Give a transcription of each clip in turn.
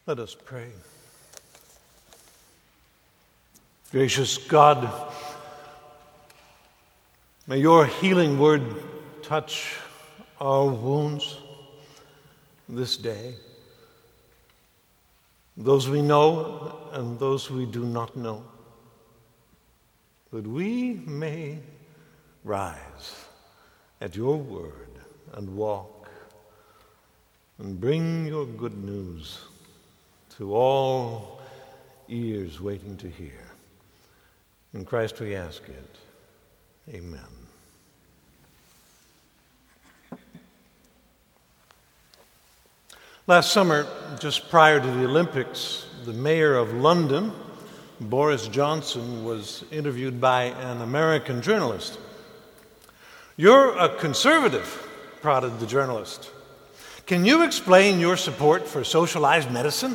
Let us pray. Gracious God, may your healing word touch our wounds this day, those we know and those we do not know, that we may rise at your word and walk and bring your good news to all ears waiting to hear. In Christ we ask it. Amen. Last summer, just prior to the Olympics, the mayor of London, Boris Johnson, was interviewed by an American journalist. "You're a conservative," prodded the journalist. "Can you explain your support for socialized medicine?"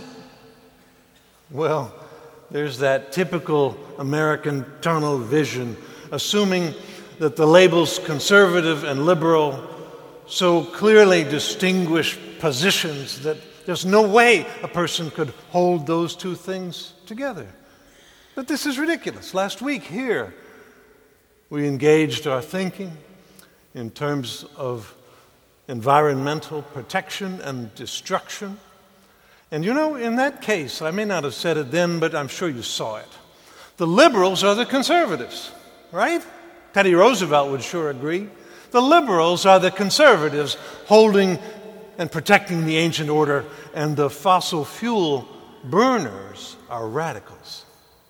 Well, there's that typical American tunnel vision, assuming that the labels conservative and liberal so clearly distinguish positions that there's no way a person could hold those two things together. But this is ridiculous. Last week here, we engaged our thinking in terms of environmental protection and destruction. And you know, in that case, I may not have said it then, but I'm sure you saw it. The liberals are the conservatives, right? Teddy Roosevelt would sure agree. The liberals are the conservatives holding and protecting the ancient order, and the fossil fuel burners are radicals.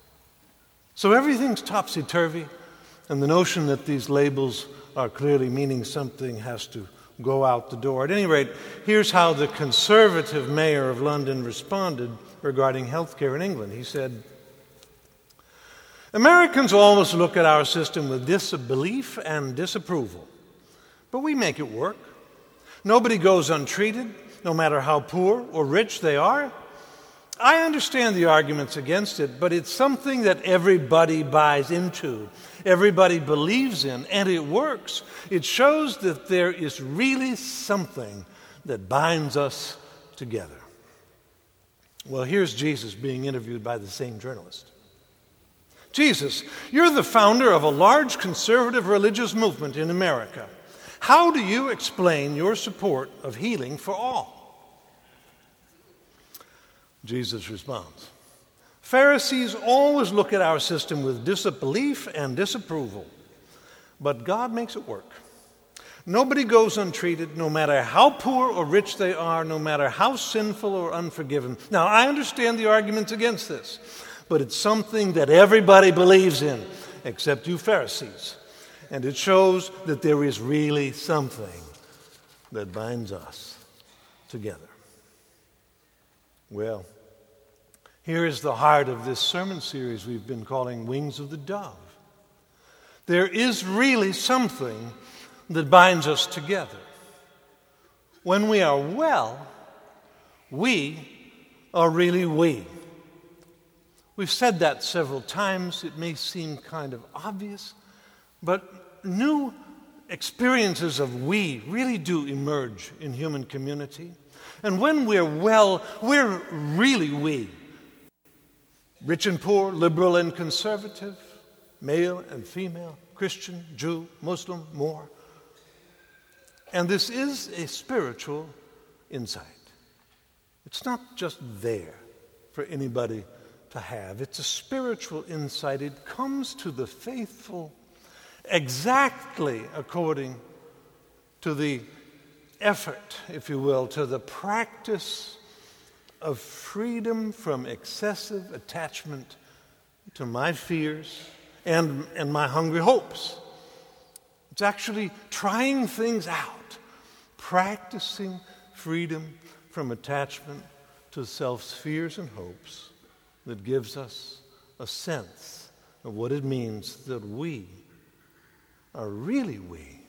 So everything's topsy-turvy, and the notion that these labels are clearly meaning something has to go out the door. At any rate, here's how the conservative mayor of London responded regarding health care in England. He said, "Americans always look at our system with disbelief and disapproval, but we make it work. Nobody goes untreated, no matter how poor or rich they are. I understand the arguments against it, but it's something that everybody buys into, everybody believes in, and it works. It shows that there is really something that binds us together." Well, here's Jesus being interviewed by the same journalist. "Jesus, you're the founder of a large conservative religious movement in America. How do you explain your support of healing for all?" Jesus responds, "Pharisees always look at our system with disbelief and disapproval, but God makes it work. Nobody goes untreated, no matter how poor or rich they are, no matter how sinful or unforgiven. Now, I understand the arguments against this, but it's something that everybody believes in, except you Pharisees. And it shows that there is really something that binds us together." Well, here is the heart of this sermon series we've been calling Wings of the Dove. There is really something that binds us together. When we are well, we are really we. We've said that several times. It may seem kind of obvious, but new experiences of we really do emerge in human community. And when we're well, we're really we. Rich and poor, liberal and conservative, male and female, Christian, Jew, Muslim, Moor. And this is a spiritual insight. It's not just there for anybody to have. It's a spiritual insight. It comes to the faithful exactly according to the effort, if you will, to the practice of freedom from excessive attachment to my fears and my hungry hopes. It's actually trying things out, practicing freedom from attachment to self's fears and hopes that gives us a sense of what it means that we are really we.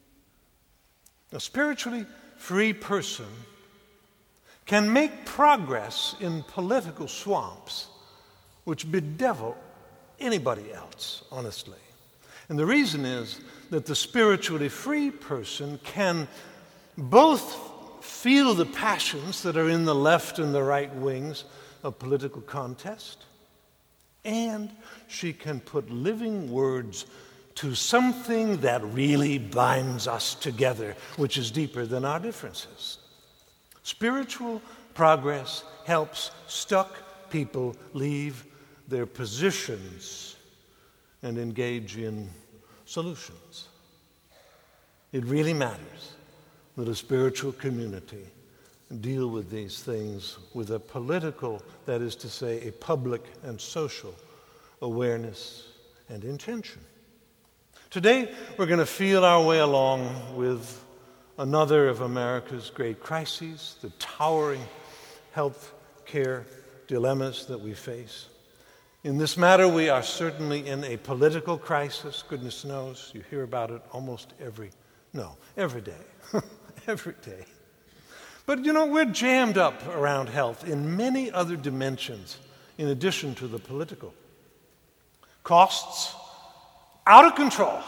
A spiritually free person can make progress in political swamps which bedevil anybody else, honestly. And the reason is that the spiritually free person can both feel the passions that are in the left and the right wings of political contest. And she can put living words to something that really binds us together, which is deeper than our differences. Spiritual progress helps stuck people leave their positions and engage in solutions. It really matters that a spiritual community deal with these things with a political, that is to say, a public and social awareness and intention. Today, we're going to feel our way along with another of America's great crises, the towering health care dilemmas that we face. In this matter, we are certainly in a political crisis. Goodness knows, you hear about it almost every day. Every day. But we're jammed up around health in many other dimensions in addition to the political. Costs out of control.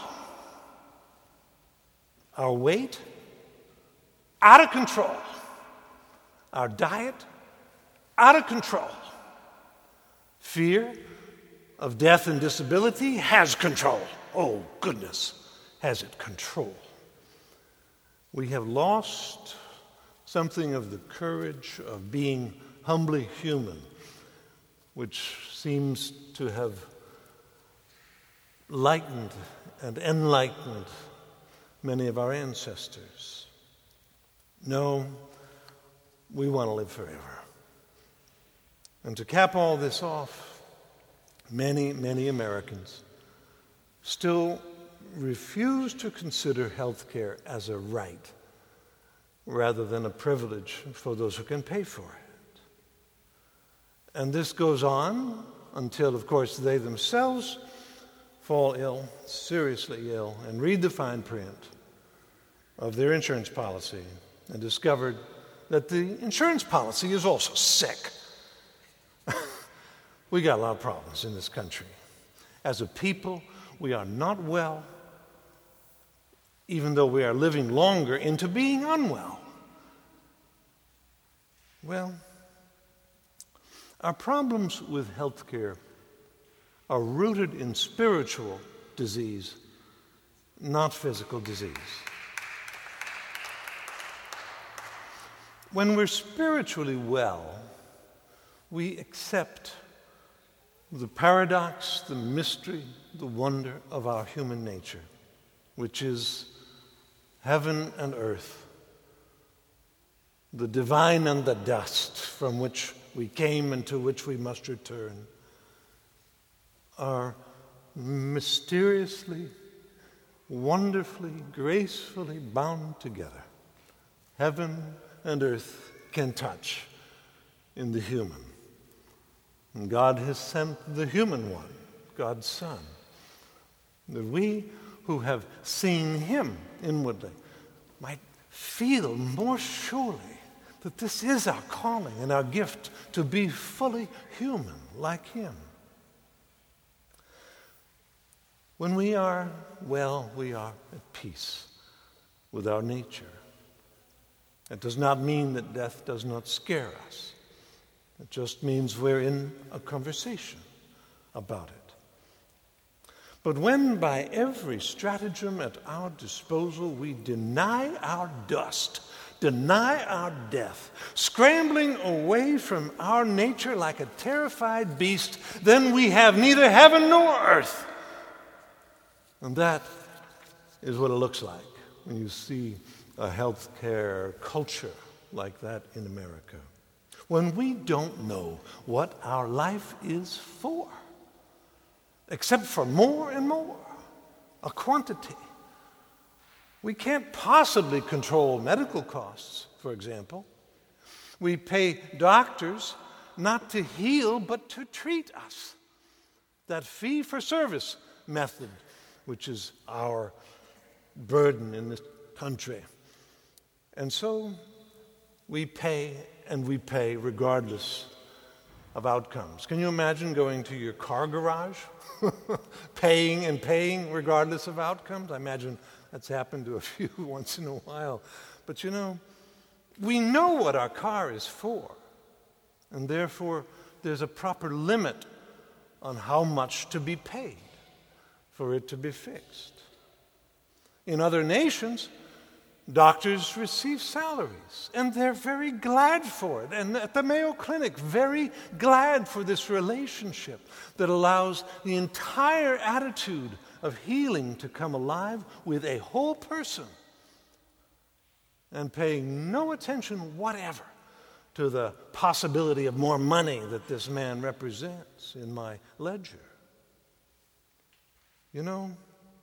Our weight out of control. Our diet out of control. Fear of death and disability has control. Oh, goodness, has it control. We have lost something of the courage of being humbly human, which seems to have lightened and enlightened many of our ancestors. No, we want to live forever. And to cap all this off, many, many Americans still refuse to consider health care as a right rather than a privilege for those who can pay for it. And this goes on until, of course, they themselves fall ill, seriously ill, and read the fine print of their insurance policy and discovered that the insurance policy is also sick. We got a lot of problems in this country. As a people, we are not well, even though we are living longer into being unwell. Well, our problems with health care are rooted in spiritual disease, not physical disease. When we're spiritually well, we accept the paradox, the mystery, the wonder of our human nature, which is heaven and earth, the divine and the dust from which we came and to which we must return, are mysteriously, wonderfully, gracefully bound together. Heaven and earth can touch in the human. And God has sent the human one, God's Son, that we who have seen him inwardly might feel more surely that this is our calling and our gift to be fully human like him. When we are well, we are at peace with our nature. It does not mean that death does not scare us. It just means we're in a conversation about it. But when by every stratagem at our disposal we deny our dust, deny our death, scrambling away from our nature like a terrified beast, then we have neither heaven nor earth. And that is what it looks like when you see a health care culture like that in America. When we don't know what our life is for, except for more and more, a quantity. We can't possibly control medical costs, for example. We pay doctors not to heal, but to treat us. That fee-for-service method, which is our burden in this country. And so we pay and we pay regardless of outcomes. Can you imagine going to your car garage, paying and paying regardless of outcomes? I imagine that's happened to a few once in a while. But We know what our car is for, and therefore there's a proper limit on how much to be paid for it to be fixed. In other nations, doctors receive salaries, and they're very glad for it. And at the Mayo Clinic, very glad for this relationship that allows the entire attitude of healing to come alive with a whole person, and paying no attention whatever to the possibility of more money that this man represents in my ledger. You know,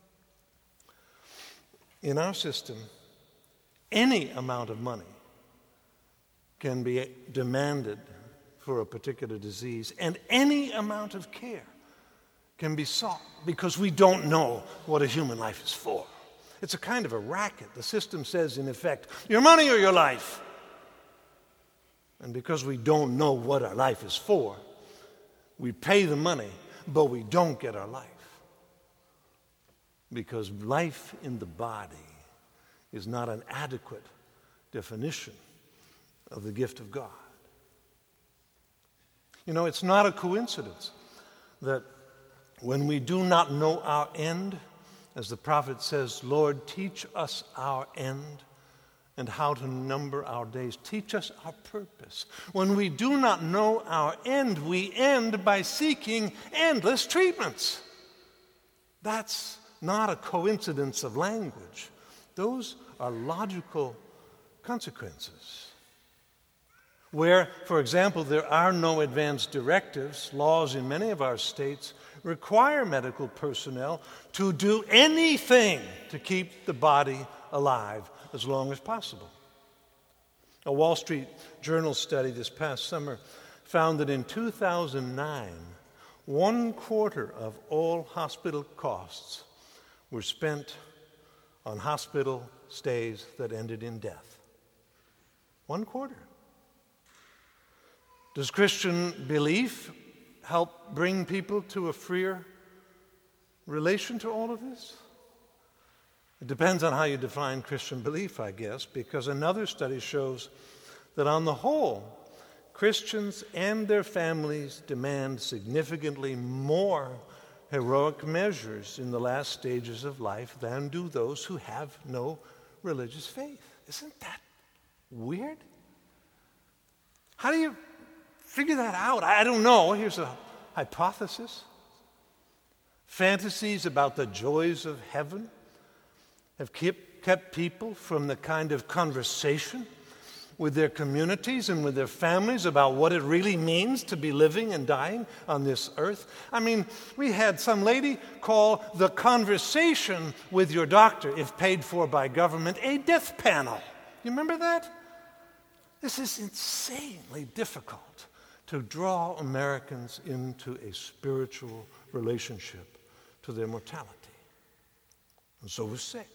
in our system, any amount of money can be demanded for a particular disease, and any amount of care can be sought because we don't know what a human life is for. It's a kind of a racket. The system says, in effect, your money or your life. And because we don't know what our life is for, we pay the money, but we don't get our life. Because life in the body is not an adequate definition of the gift of God. You know, it's not a coincidence that when we do not know our end, as the prophet says, Lord, teach us our end and how to number our days. Teach us our purpose. When we do not know our end, we end by seeking endless treatments. That's not a coincidence of language. Those are logical consequences. Where, for example, there are no advance directives, laws in many of our states require medical personnel to do anything to keep the body alive as long as possible. A Wall Street Journal study this past summer found that in 2009, 1/4 of all hospital costs were spent on hospital stays that ended in death. 1/4. Does Christian belief help bring people to a freer relation to all of this? It depends on how you define Christian belief, I guess, because another study shows that on the whole, Christians and their families demand significantly more heroic measures in the last stages of life than do those who have no religious faith. Isn't that weird? How do you figure that out? I don't know. Here's a hypothesis. Fantasies about the joys of heaven have kept people from the kind of conversation with their communities and with their families about what it really means to be living and dying on this earth. I mean, we had some lady call the conversation with your doctor, if paid for by government, a death panel. You remember that? This is insanely difficult to draw Americans into a spiritual relationship to their mortality. And so we're sick.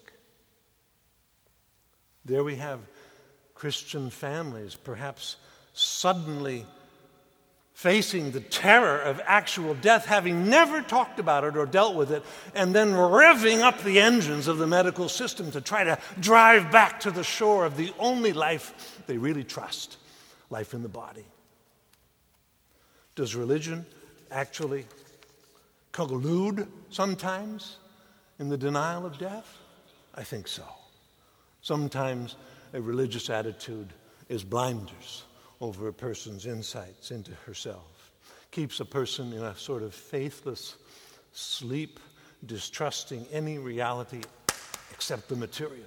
There we have Christian families perhaps suddenly facing the terror of actual death, having never talked about it or dealt with it, and then revving up the engines of the medical system to try to drive back to the shore of the only life they really trust, life in the body. Does religion actually collude sometimes in the denial of death? I think so. Sometimes a religious attitude is blinders over a person's insights into herself, keeps a person in a sort of faithless sleep, distrusting any reality except the material.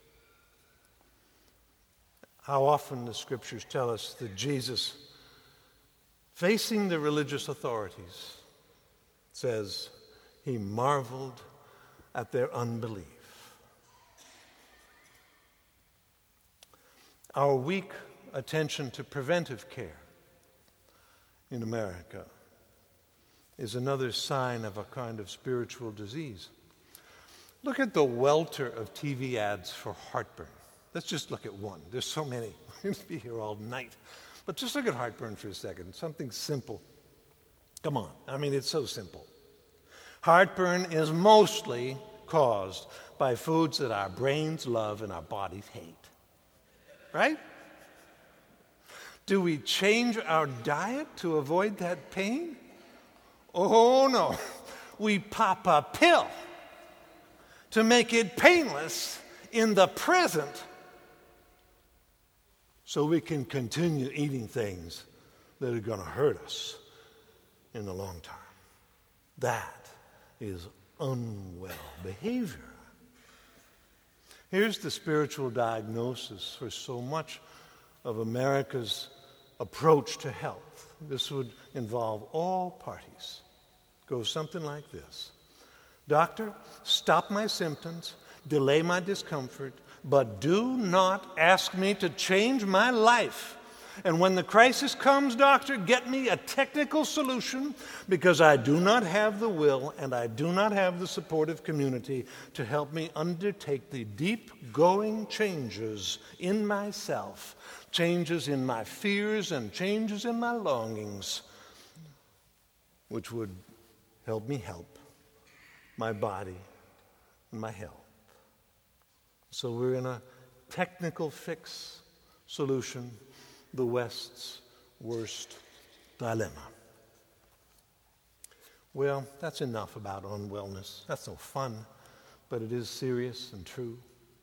How often the scriptures tell us that Jesus, facing the religious authorities, says he marveled at their unbelief. Our weak attention to preventive care in America is another sign of a kind of spiritual disease. Look at the welter of TV ads for heartburn. Let's just look at one. There's so many. We're going to be here all night. But just look at heartburn for a second. Something simple. Come on. I mean, it's so simple. Heartburn is mostly caused by foods that our brains love and our bodies hate. Right? Do we change our diet to avoid that pain? Oh, no. We pop a pill to make it painless in the present so we can continue eating things that are going to hurt us in the long term. That is unwell behavior. Here's the spiritual diagnosis for so much of America's approach to health. This would involve all parties. It goes something like this. Doctor, stop my symptoms, delay my discomfort, but do not ask me to change my life. And when the crisis comes, doctor, get me a technical solution, because I do not have the will and I do not have the supportive community to help me undertake the deep-going changes in myself, changes in my fears and changes in my longings, which would help me help my body and my health. So we're in a technical fix solution, the West's worst dilemma. Well, that's enough about unwellness. That's no fun, but it is serious and true.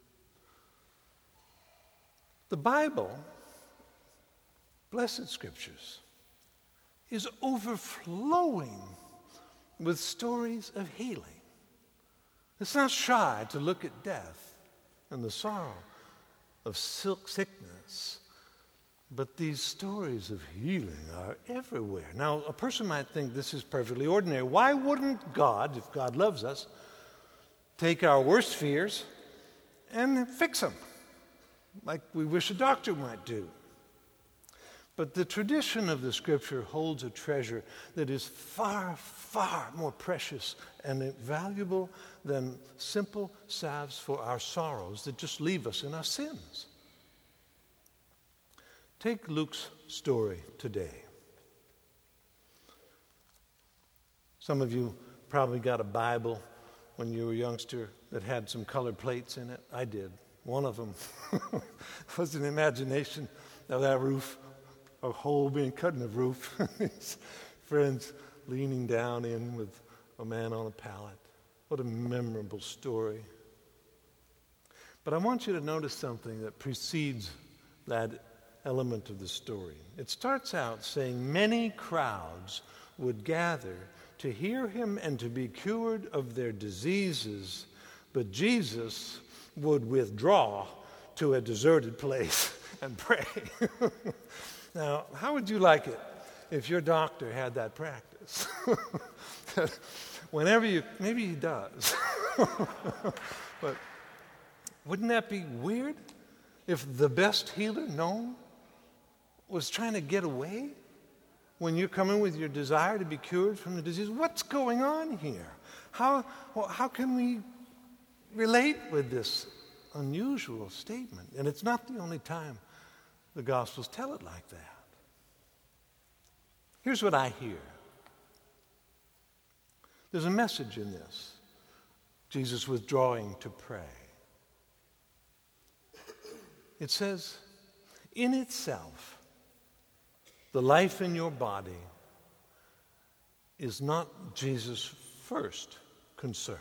The Bible, blessed scriptures, is overflowing with stories of healing. It's not shy to look at death and the sorrow of sickness, but these stories of healing are everywhere. Now, a person might think this is perfectly ordinary. Why wouldn't God, if God loves us, take our worst fears and fix them, like we wish a doctor might do? But the tradition of the Scripture holds a treasure that is far, far more precious and valuable than simple salves for our sorrows that just leave us in our sins. Take Luke's story today. Some of you probably got a Bible when you were a youngster that had some colored plates in it. I did. One of them was an imagination of that roof, a hole being cut in the roof. His friends leaning down in with a man on a pallet. What a memorable story. But I want you to notice something that precedes that element of the story. It starts out saying many crowds would gather to hear him and to be cured of their diseases, but Jesus would withdraw to a deserted place and pray. Now, how would you like it if your doctor had that practice? Whenever maybe he does. But wouldn't that be weird if the best healer known was trying to get away when you're coming with your desire to be cured from the disease? What's going on here? How can we relate with this unusual statement? And it's not the only time the Gospels tell it like that. Here's what I hear. There's a message in this. Jesus withdrawing to pray. It says, in itself, the life in your body is not Jesus' first concern.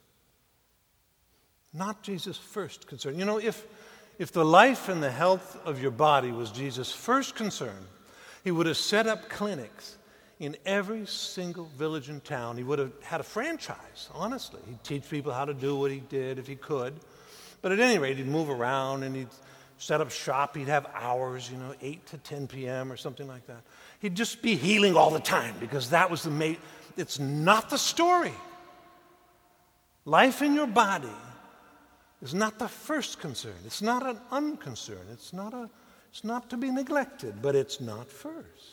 Not Jesus' first concern. You know, if the life and the health of your body was Jesus' first concern, he would have set up clinics in every single village and town. He would have had a franchise, honestly. He'd teach people how to do what he did if he could. But at any rate, he'd move around and he'd set up shop. He'd have hours, 8 to 10 p.m. or something like that. He'd just be healing all the time because that was it's not the story. Life in your body is not the first concern. It's not an unconcern. It's not to be neglected, but it's not first.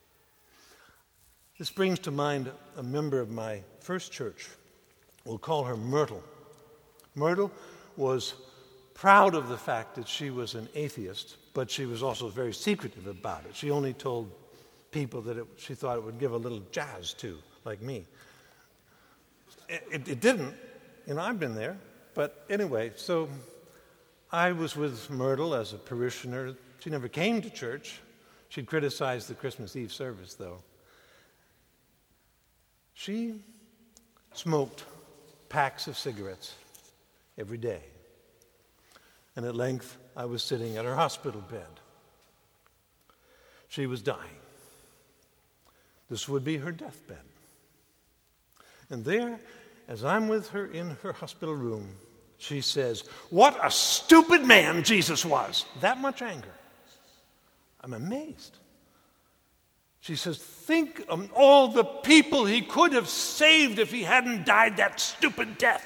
This brings to mind a member of my first church. We'll call her Myrtle. Myrtle was proud of the fact that she was an atheist, but she was also very secretive about it. She only told people that she thought it would give a little jazz to, like me. It didn't. I've been there. But anyway, so I was with Myrtle as a parishioner. She never came to church. She'd criticized the Christmas Eve service, though. She smoked packs of cigarettes every day. And at length, I was sitting at her hospital bed. She was dying. This would be her deathbed. And there, as I'm with her in her hospital room, she says, "What a stupid man Jesus was." That much anger. I'm amazed. She says, "Think of all the people he could have saved if he hadn't died that stupid death."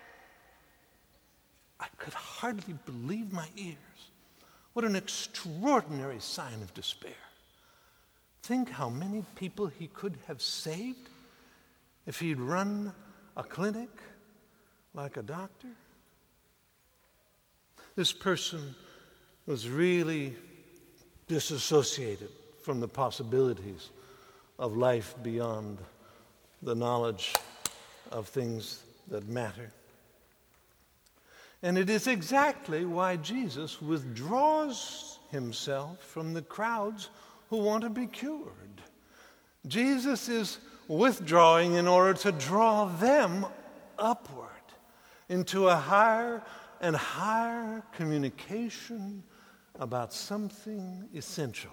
I could hardly believe my ears. What an extraordinary sign of despair. Think how many people he could have saved if he'd run a clinic like a doctor. This person was really disassociated from the possibilities of life beyond the knowledge of things that matter. And it is exactly why Jesus withdraws himself from the crowds who want to be cured. Jesus is withdrawing in order to draw them upward into a higher and higher communication about something essential,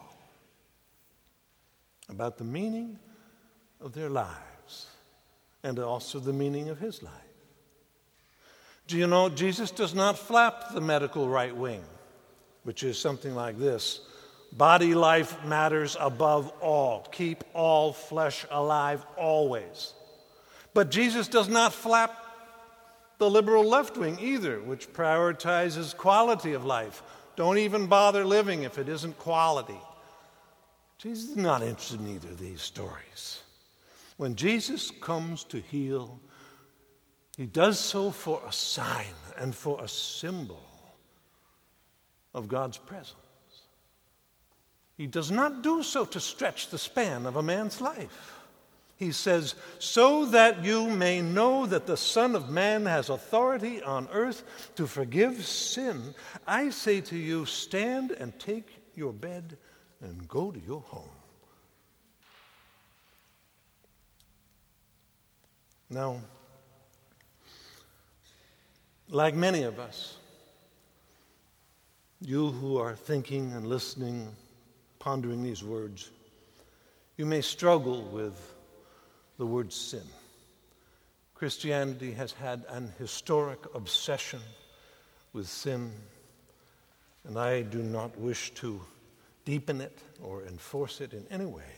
about the meaning of their lives and also the meaning of his life. Do you know, Jesus does not flap the medical right wing, which is something like this: body life matters above all. Keep all flesh alive always. But Jesus does not flap the liberal left wing either, which prioritizes quality of life. Don't even bother living if it isn't quality. Jesus is not interested in either of these stories. When Jesus comes to heal, he does so for a sign and for a symbol of God's presence. He does not do so to stretch the span of a man's life. He says, "So that you may know that the Son of Man has authority on earth to forgive sin, I say to you, stand and take your bed and go to your home." Now, like many of us, you who are thinking and listening, pondering these words, you may struggle with the word sin. Christianity has had an historic obsession with sin, and I do not wish to deepen it or enforce it in any way.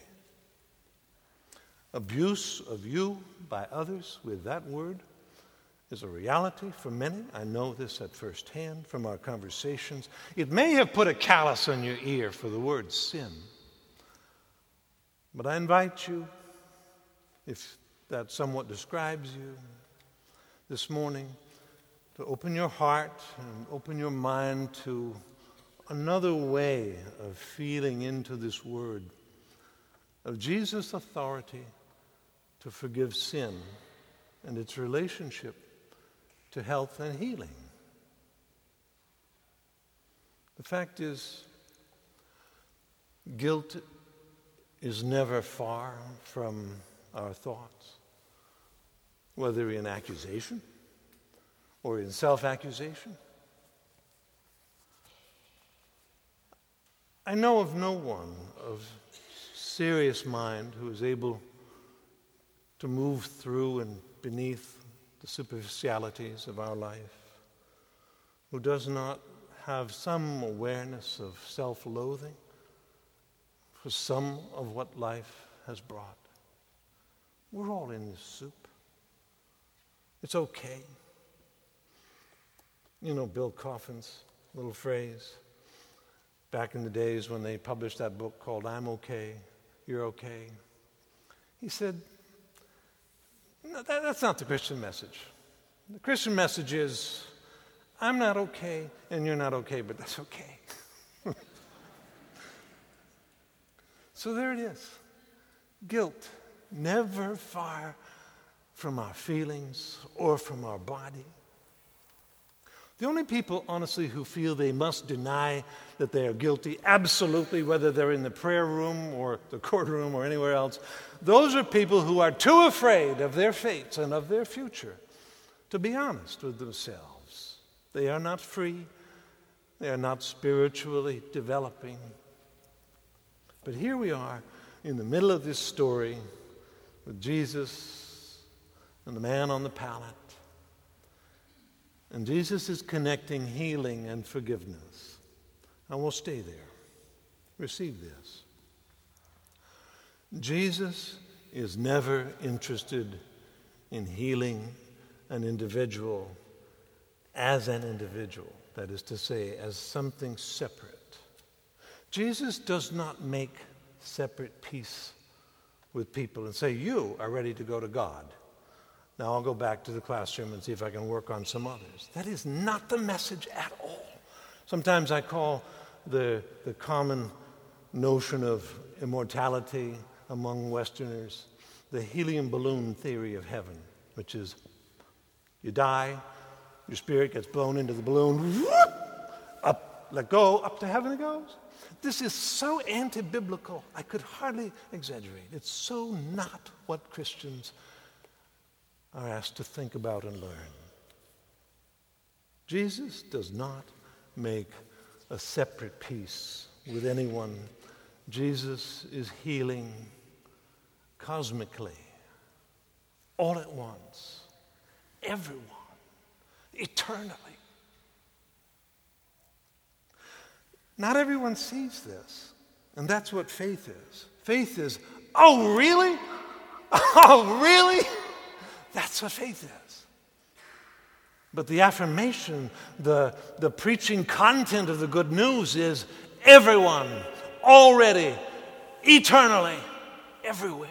Abuse of you by others with that word is a reality for many. I know this at first hand from our conversations. It may have put a callus on your ear for the word sin, but I invite you, if that somewhat describes you, this morning, to open your heart and open your mind to another way of feeling into this word, of Jesus' authority to forgive sin and its relationship to health and healing. The fact is, guilt is never far from our thoughts, whether in accusation or in self-accusation. I know of no one of serious mind who is able to move through and beneath the superficialities of our life, who does not have some awareness of self-loathing for some of what life has brought. We're all in this soup. It's okay. You know Bill Coffin's little phrase back in the days when they published that book called "I'm Okay, You're Okay." He said, no, that's not the Christian message. The Christian message is, I'm not okay and you're not okay, but that's okay. So there it is. Guilt, never far from our feelings or from our body. The only people, honestly, who feel they must deny that they are guilty, absolutely, whether they're in the prayer room or the courtroom or anywhere else, those are people who are too afraid of their fates and of their future to be honest with themselves. They are not free. They are not spiritually developing. But here we are in the middle of this story with Jesus and the man on the pallet. And Jesus is connecting healing and forgiveness. And we'll stay there. Receive this. Jesus is never interested in healing an individual as an individual. That is to say, as something separate. Jesus does not make separate peace with people and say, you are ready to go to God. Now I'll go back to the classroom and see if I can work on some others. That is not the message at all. Sometimes I call the common notion of immortality among Westerners the helium balloon theory of heaven, which is you die, your spirit gets blown into the balloon, up, let go, up to heaven it goes. This is so anti-biblical, I could hardly exaggerate. It's so not what Christians are asked to think about and learn. Jesus does not make a separate peace with anyone. Jesus is healing cosmically, all at once, everyone, eternally. Not everyone sees this, and that's what faith is. Faith is, oh, really? Oh, really? That's what faith is. But the affirmation, the preaching content of the good news is everyone, already, eternally, everywhere.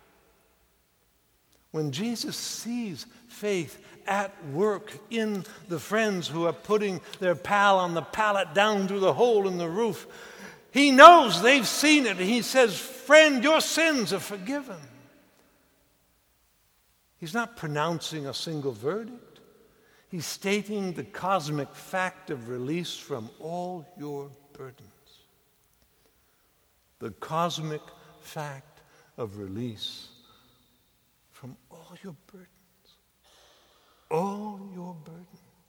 When Jesus sees faith at work in the friends who are putting their pal on the pallet down through the hole in the roof, he knows they've seen it. And he says, friend, your sins are forgiven. He's not pronouncing a single verdict. He's stating the cosmic fact of release from all your burdens. The cosmic fact of release from all your burdens. All your burdens.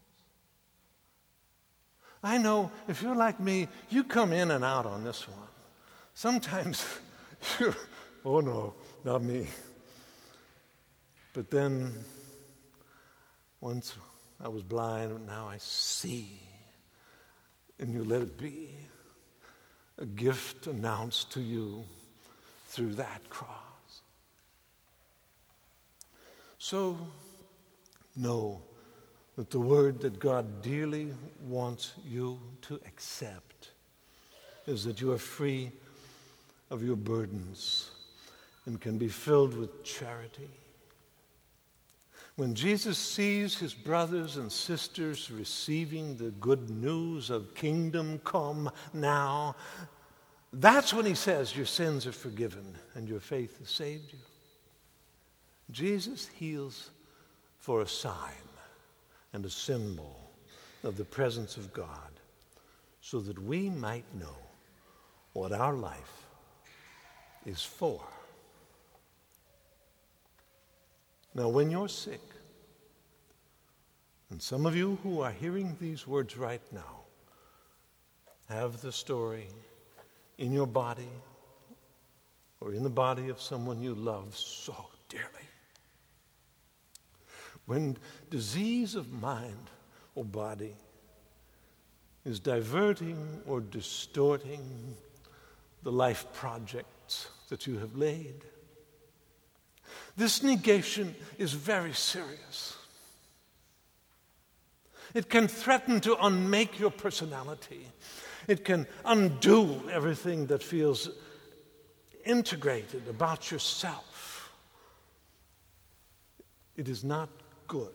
I know if you're like me, you come in and out on this one. Sometimes you're, oh no, not me. But then, once I was blind, but now I see. And you let it be a gift announced to you through that cross. So, know that the word that God dearly wants you to accept is that you are free of your burdens and can be filled with charity. When Jesus sees his brothers and sisters receiving the good news of kingdom come now, that's when he says your sins are forgiven and your faith has saved you. Jesus heals for a sign and a symbol of the presence of God so that we might know what our life is for. Now, when you're sick, and some of you who are hearing these words right now have the story in your body or in the body of someone you love so dearly. When disease of mind or body is diverting or distorting the life projects that you have laid, this negation is very serious. It can threaten to unmake your personality. It can undo everything that feels integrated about yourself. It is not good.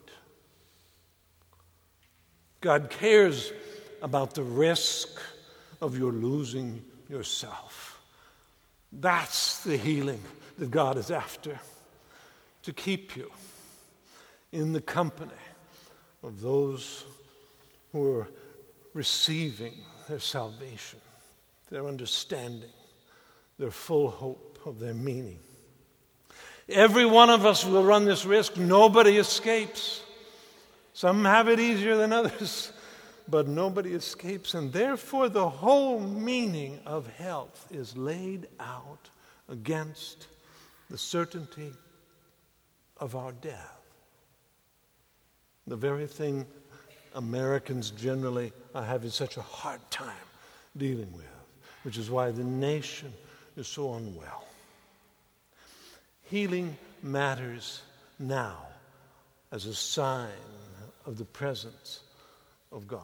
God cares about the risk of your losing yourself. That's the healing that God is after. To keep you in the company of those who are receiving their salvation, their understanding, their full hope of their meaning. Every one of us will run this risk. Nobody escapes. Some have it easier than others, but nobody escapes. And therefore, the whole meaning of health is laid out against the certainty of our death. The very thing Americans generally are having such a hard time dealing with, which is why the nation is so unwell. Healing matters now as a sign of the presence of God.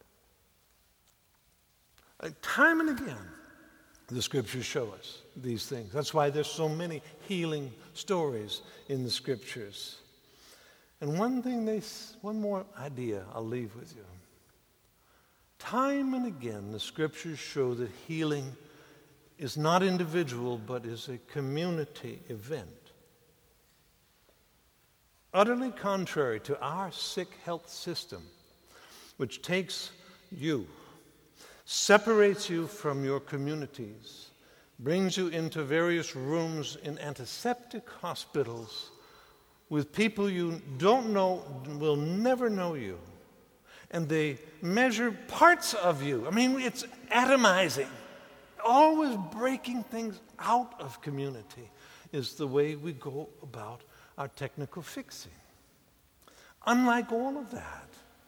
Time and again, the scriptures show us these things. That's why there's so many healing stories in the scriptures. And one more idea I'll leave with you. Time and again, the scriptures show that healing is not individual, but is a community event. Utterly contrary to our sick health system, which takes you, separates you from your communities, brings you into various rooms in antiseptic hospitals with people you don't know, will never know you, and they measure parts of you. I mean, it's atomizing. Always breaking things out of community is the way we go about our technical fixing. Unlike all of that,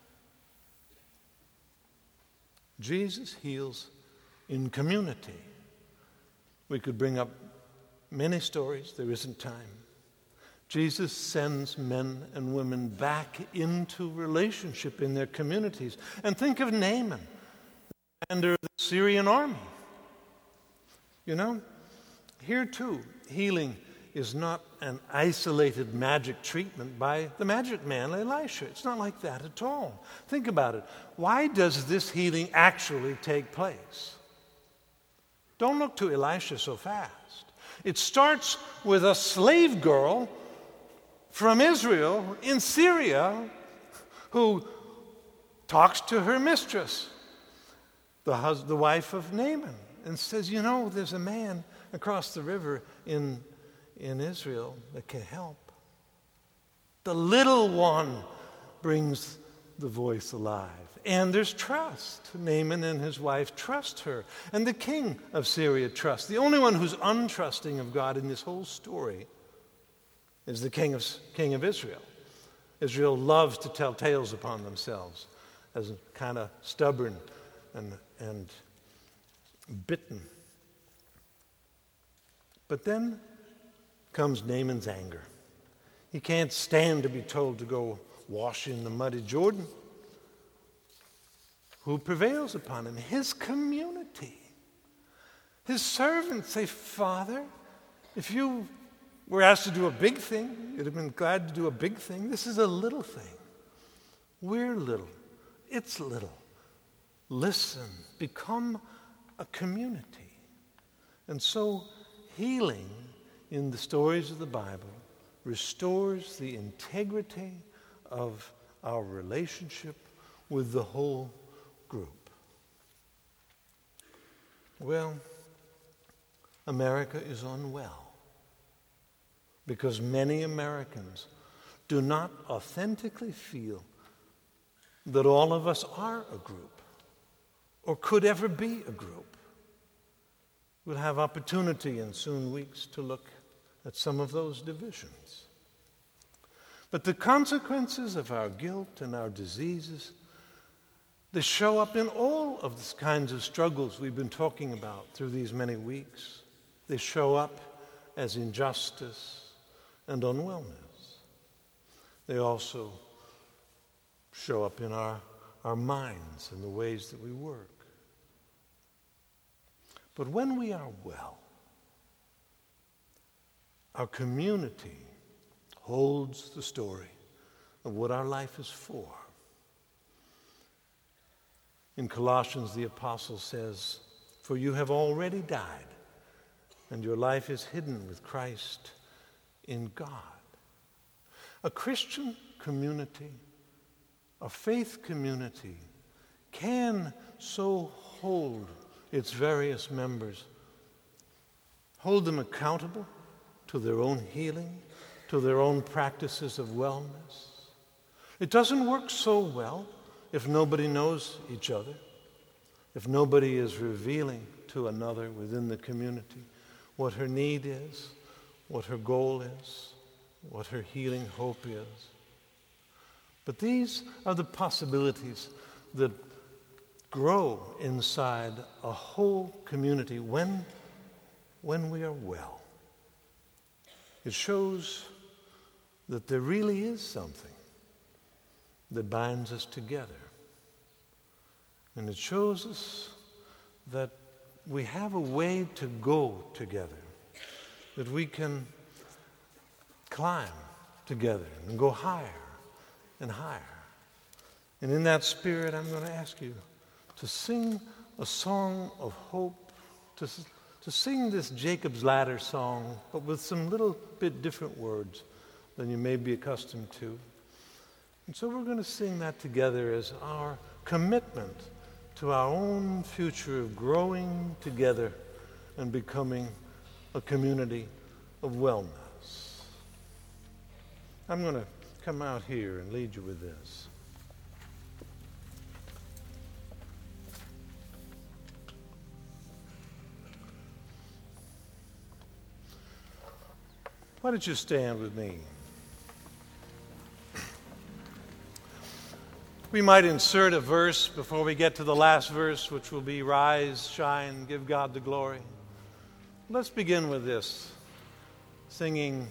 Jesus heals in community. We could bring up many stories. There isn't time. Jesus sends men and women back into relationship in their communities. And think of Naaman, the commander of the Syrian army. You know, here too, healing is not an isolated magic treatment by the magic man, Elisha. It's not like that at all. Think about it. Why does this healing actually take place? Don't look to Elisha so fast. It starts with a slave girl from Israel in Syria who talks to her mistress, the wife of Naaman, and says, you know, there's a man across the river in Israel that can help. The little one brings the voice alive. And there's trust. Naaman and his wife trust her. And the king of Syria trusts. The only one who's untrusting of God in this whole story is the king of Israel. Israel loves to tell tales upon themselves as kind of stubborn and bitten. But then comes Naaman's anger. He can't stand to be told to go wash in the muddy Jordan. Who prevails upon him? His community. His servants say, Father, if you were asked to do a big thing, you'd have been glad to do a big thing. This is a little thing. We're little. It's little. Listen. Become a community. And so healing in the stories of the Bible restores the integrity of our relationship with the whole group. Well, America is unwell because many Americans do not authentically feel that all of us are a group or could ever be a group. We'll have opportunity in soon weeks to look at some of those divisions. But the consequences of our guilt and our diseases, they show up in all of the kinds of struggles we've been talking about through these many weeks. They show up as injustice and unwellness. They also show up in our minds and the ways that we work. But when we are well, our community holds the story of what our life is for. In Colossians, the apostle says, "For you have already died, and your life is hidden with Christ in God." A Christian community, a faith community, can so hold its various members, hold them accountable to their own healing, to their own practices of wellness. It doesn't work so well if nobody knows each other, if nobody is revealing to another within the community what her need is, what her goal is, what her healing hope is. But these are the possibilities that grow inside a whole community when we are well. It shows that there really is something that binds us together. And it shows us that we have a way to go together, that we can climb together and go higher and higher. And in that spirit, I'm going to ask you to sing a song of hope, to sing this Jacob's Ladder song, but with some little bit different words than you may be accustomed to. And so we're going to sing that together as our commitment to our own future of growing together and becoming a community of wellness. I'm going to come out here and lead you with this. Why don't you stand with me? We might insert a verse before we get to the last verse, which will be rise, shine, give God the glory. Let's begin with this, singing,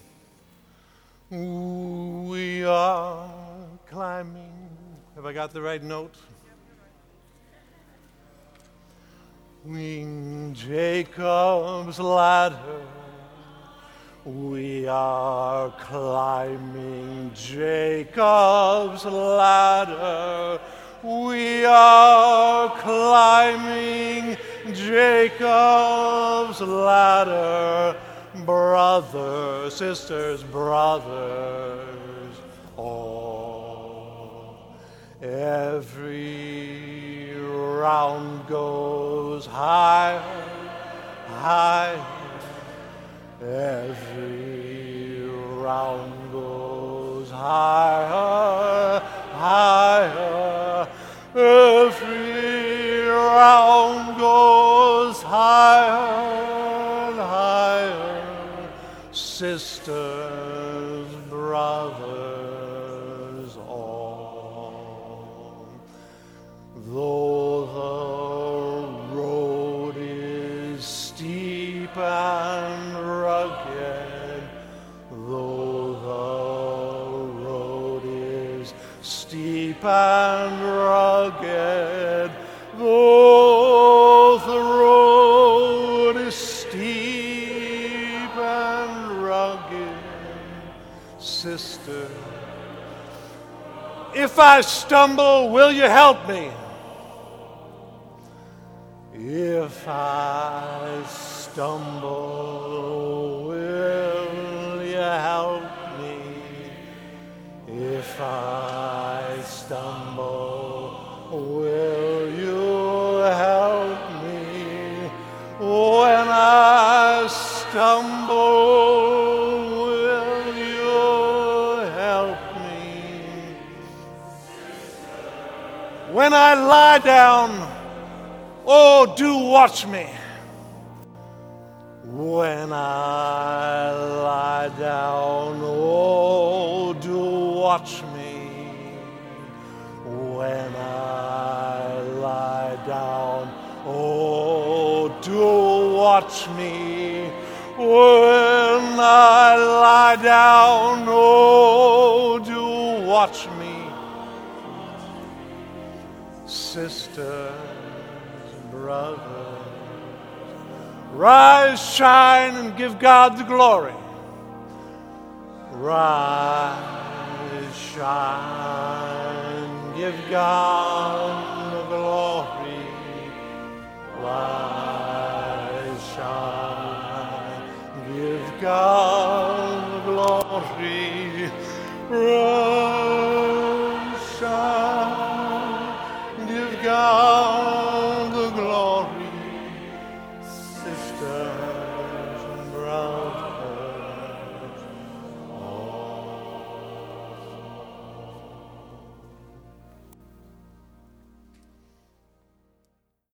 we are climbing. Have I got the right note? Wing Jacob's ladder. We are climbing Jacob's ladder. We are climbing Jacob's ladder. Brothers, sisters, brothers, all. Every round goes higher, higher. Every round goes higher, higher. Every round goes higher and higher. Sisters, brothers, all. Though the road is steep and rugged, though the road is steep and rugged, though the road is steep and rugged, sister, if I stumble, will you help me? If I stumble, will you help me? If I stumble, will you help me? When I stumble, will you help me? When I lie down, oh, do watch me. When I lie down, oh, do watch me. When I lie down, oh, do watch me. When I lie down, oh, do watch me. Sisters, brothers, rise, shine, and give God the glory. Rise, shine, give God the glory. Rise, shine, give God the glory. Rise,